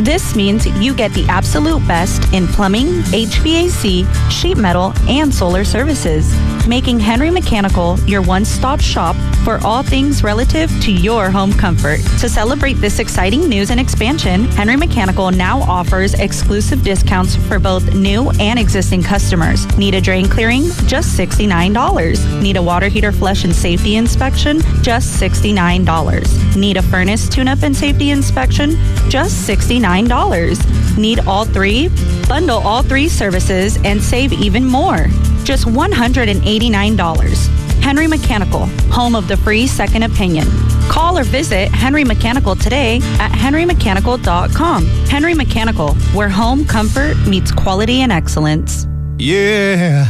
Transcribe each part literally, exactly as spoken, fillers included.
This means you get the absolute best in plumbing, H V A C, sheet metal, and solar services, making Henry Mechanical your one-stop shop for all things relative to your home comfort. To celebrate this exciting news and expansion, Henry Mechanical now offers exclusive discounts for both new and existing customers. Need a drain clearing? Just sixty-nine dollars. Need a water heater flush and safety inspection? Just sixty-nine dollars. Need a furnace tune-up and safety inspection? Just sixty-nine dollars. Need all three? Bundle all three services and save even more. Just one hundred eighty-nine dollars. Henry Mechanical, home of the free second opinion. Call or visit Henry Mechanical today at henry mechanical dot com. Henry Mechanical, where home comfort meets quality and excellence. Yeah,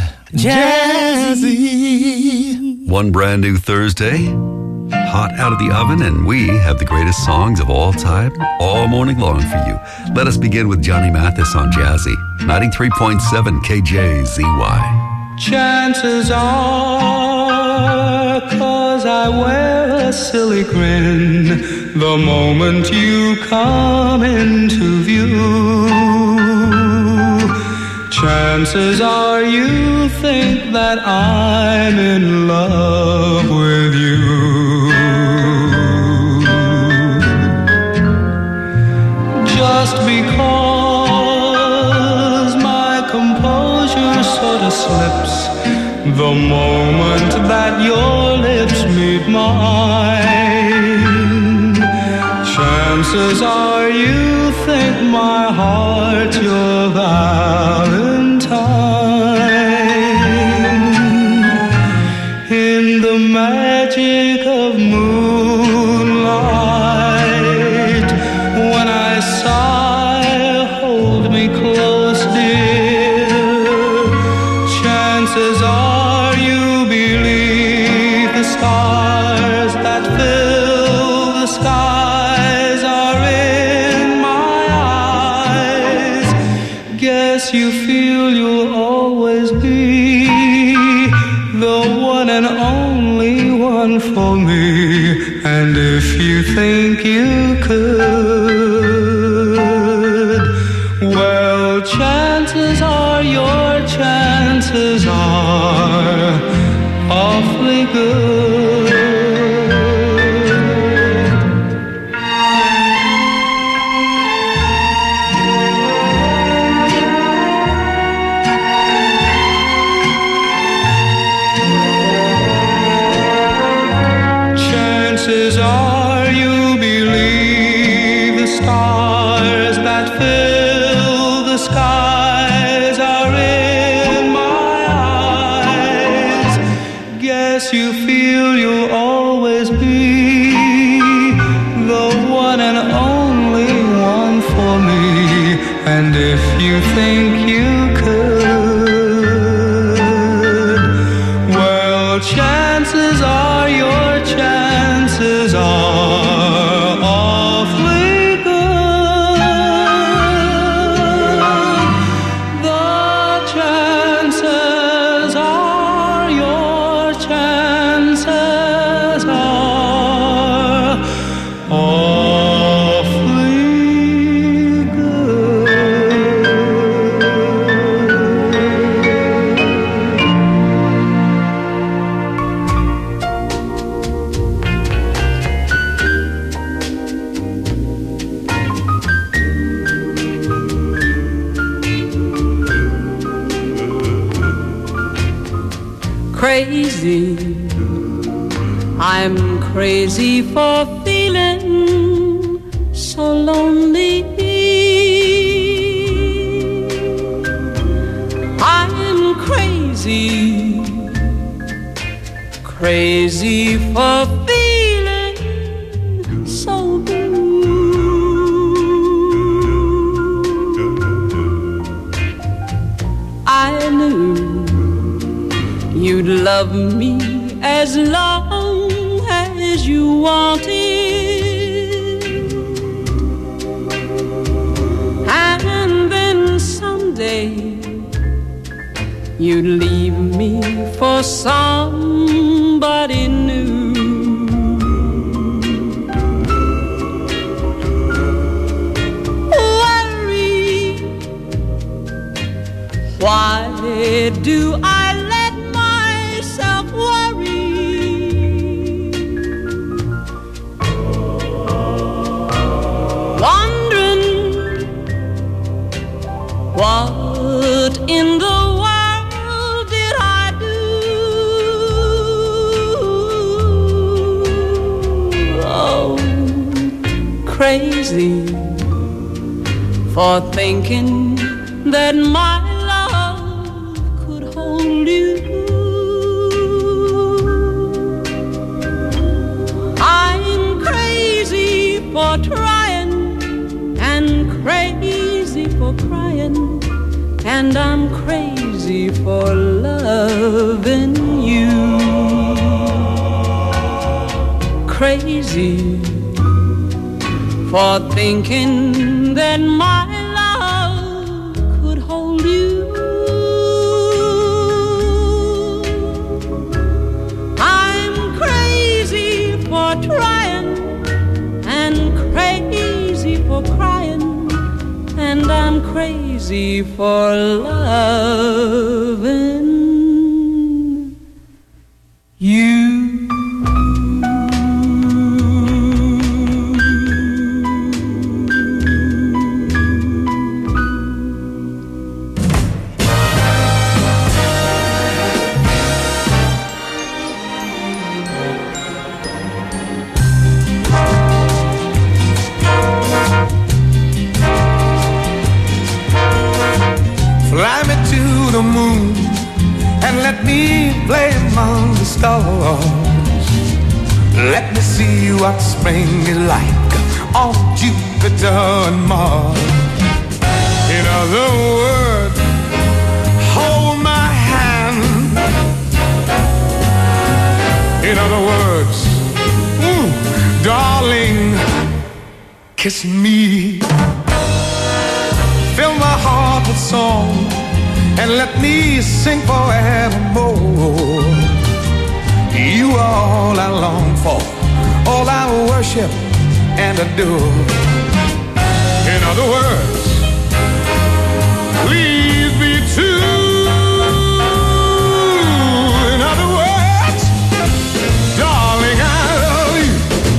jazzy. One brand new Thursday, hot out of the oven, and we have the greatest songs of all time all morning long for you. Let us begin with Johnny Mathis on Jazzy, ninety-three point seven K J Z Y. Chances are, 'cause I wear a silly grin the moment you come into view. Chances are you think that I'm in love with you. Just because my composure sort of slips the moment that your lips meet mine. Chances are you think my heart's your Valentine. In the magic of moonlight, when I sigh, hold me close, dear. Chances are you believe the stars that fill the skies are in my eyes. Guess you feel you'll always be the one and only one for me. And if you think you could, well, chances are your chances are awfully good. Chances are you believe the stars that fill the skies are in my eyes. Guess you feel you'll always be the one and only one for me. And if you think you could, well, chances are your chances are awfully good. The chances are your chances are awfully good. Crazy, I'm crazy for feeling so lonely. I'm crazy, crazy for feeling so blue. I knew you'd love me as long as you wanted, and then someday you'd leave me for somebody new. Well, Why do I let myself worry? Wondering what in the world did I do? Oh, crazy for thinking that my love could hold you. I'm crazy for trying and crazy for crying, and I'm crazy for loving you. Crazy for thinking that my love could hold you. I'm crazy for trying and crazy for crying, and I'm crazy for loving you. The moon and let me play among the stars. Let me see what spring is like on Jupiter and Mars. In other words, hold my hand. In other words, ooh, darling, kiss me. Fill my heart with song and let me sing forevermore. You are all I long for, all I worship and adore. In other words, please be true. In other words, darling, I love you.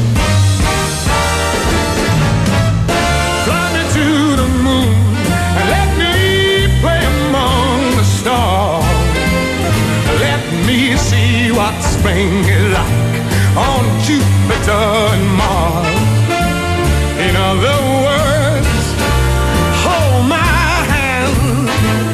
Fly me to the moon and let me play among the stars. Let me see what spring is like on Jupiter and Mars. In other words, hold my hand.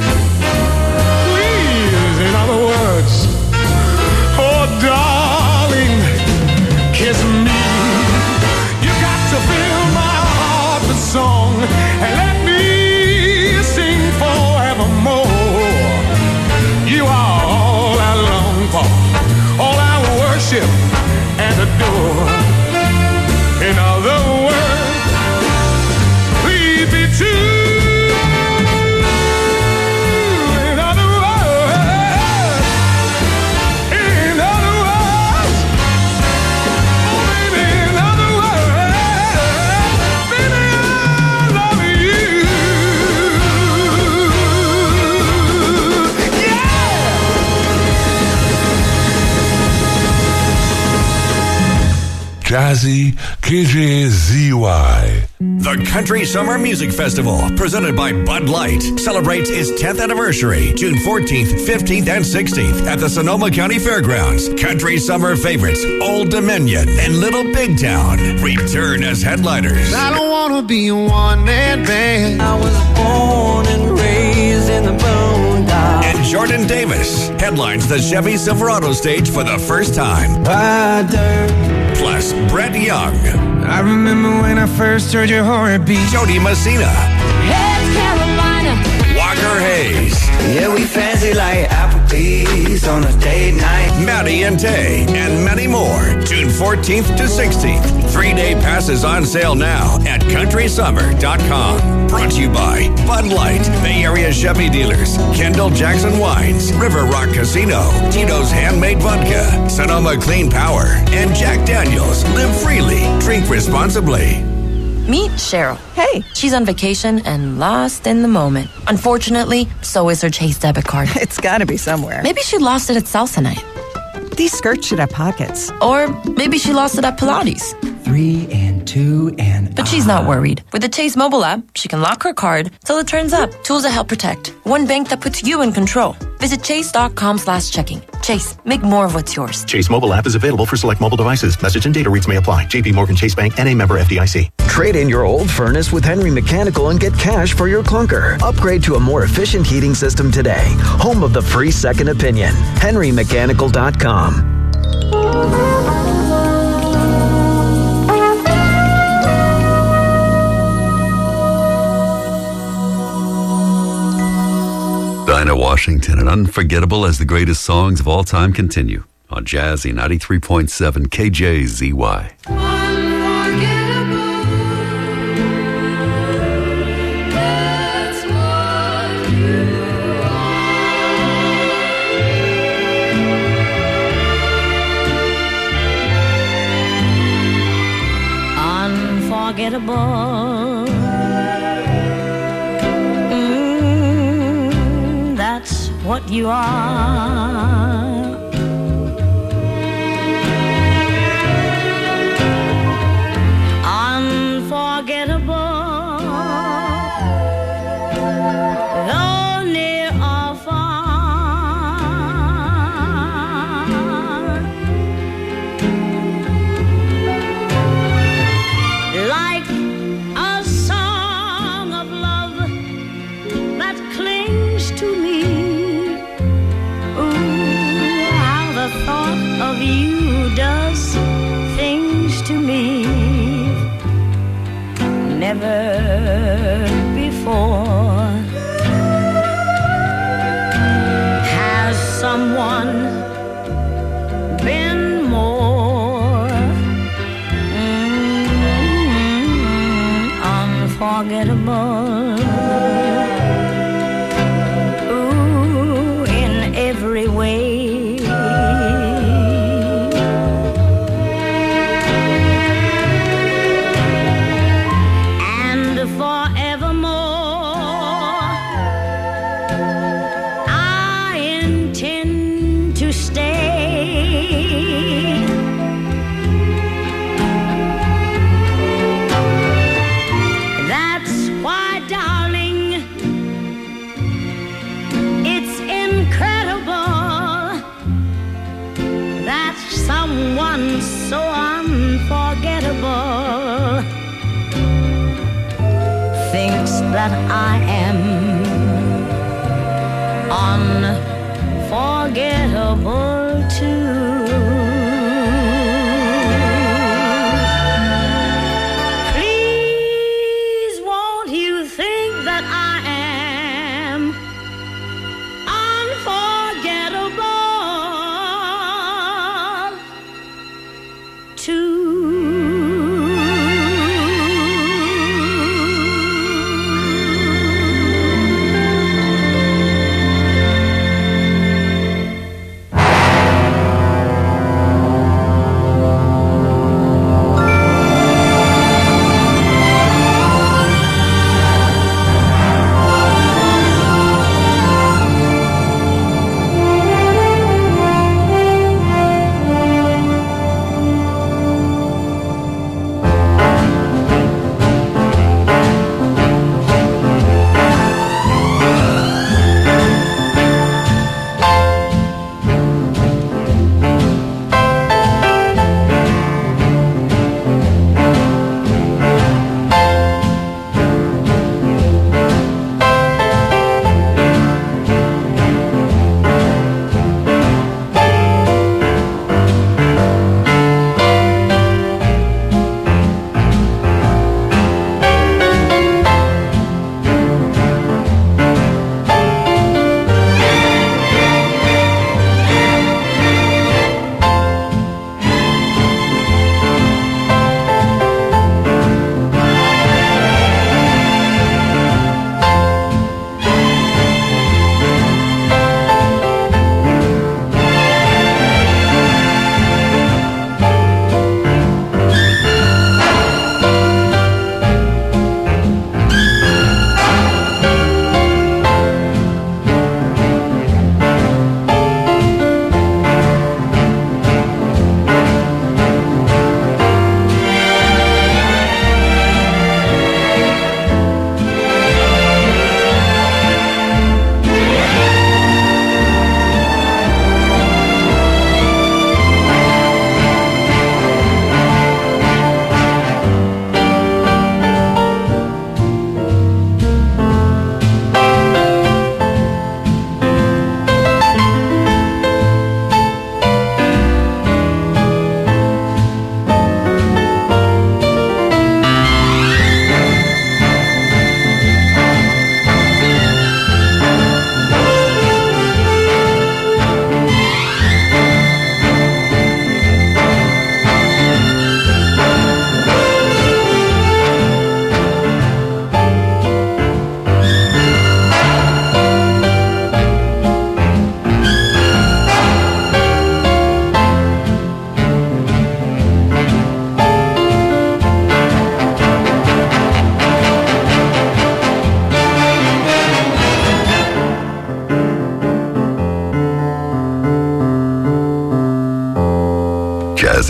Please, in other words, oh darling, kiss me. You got to fill my heart with song and let me sing forevermore. You are all I long for, all I worship and adore. In other words, please be true. In other words, in other words, oh baby, in other words, baby, I love you. Jazzy K J Z Y. The Country Summer Music Festival, presented by Bud Light, celebrates its tenth anniversary, June fourteenth, fifteenth, and sixteenth at the Sonoma County Fairgrounds. Country summer favorites Old Dominion and Little Big Town return as headliners. I don't want to be a one-man band. I was born and raised in the boondocks. And Jordan Davis headlines the Chevy Silverado stage for the first time. By dirt. Plus, Brett Young. I remember when I first heard your heartbeat. Jody Messina. Here's Carolina. Walker Hayes. Yeah, we fancy like Applebee's on a date night. Maddie and Tay, and many more. June fourteenth to sixteenth. Three-day passes on sale now at country summer dot com. Brought to you by Bud Light, Bay Area Chevy Dealers, Kendall Jackson Wines, River Rock Casino, Tito's Handmade Vodka, Sonoma Clean Power, and Jack Daniels. Live freely, drink responsibly. Meet Cheryl. Hey. She's on vacation and lost in the moment. Unfortunately, so is her Chase debit card. It's gotta be somewhere. Maybe she lost it at salsa night. These skirts should have pockets. Or maybe she lost it at Pilates. Three and two and... But she's not worried. With the Chase mobile app, she can lock her card till it turns up. Tools that help protect. One bank that puts you in control. Visit chase.com slash checking. Chase, make more of what's yours. Chase mobile app is available for select mobile devices. Message and data rates may apply. J P Morgan Chase Bank, N A member F D I C. Trade in your old furnace with Henry Mechanical and get cash for your clunker. Upgrade to a more efficient heating system today. Home of the free second opinion. henry mechanical dot com. Dinah Washington, and unforgettable as the greatest songs of all time continue on Jazzy ninety-three point seven K J Z Y. Unforgettable. Mm, that's what you are. Unforgettable. Though near or far. Like a song of love that clings to me. Ooh, how the thought of you does things to me. Never before has someone been more unforgettable. Ooh, in every way. And forevermore, I intend to stay. That's why, darling, it's incredible that someone so unforgettable thinks that I am unforgettable too. Please, won't you think that I am unforgettable too?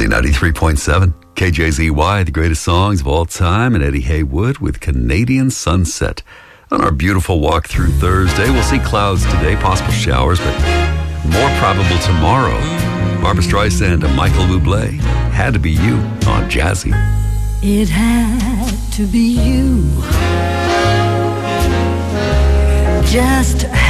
Jazzy ninety-three point seven. K J Z Y, the greatest songs of all time, and Eddie Haywood with Canadian Sunset. On our beautiful walk through Thursday, we'll see clouds today, possible showers, but more probable tomorrow. Barbra Streisand and Michael Bublé, Had to Be You on Jazzy. It had to be you. Just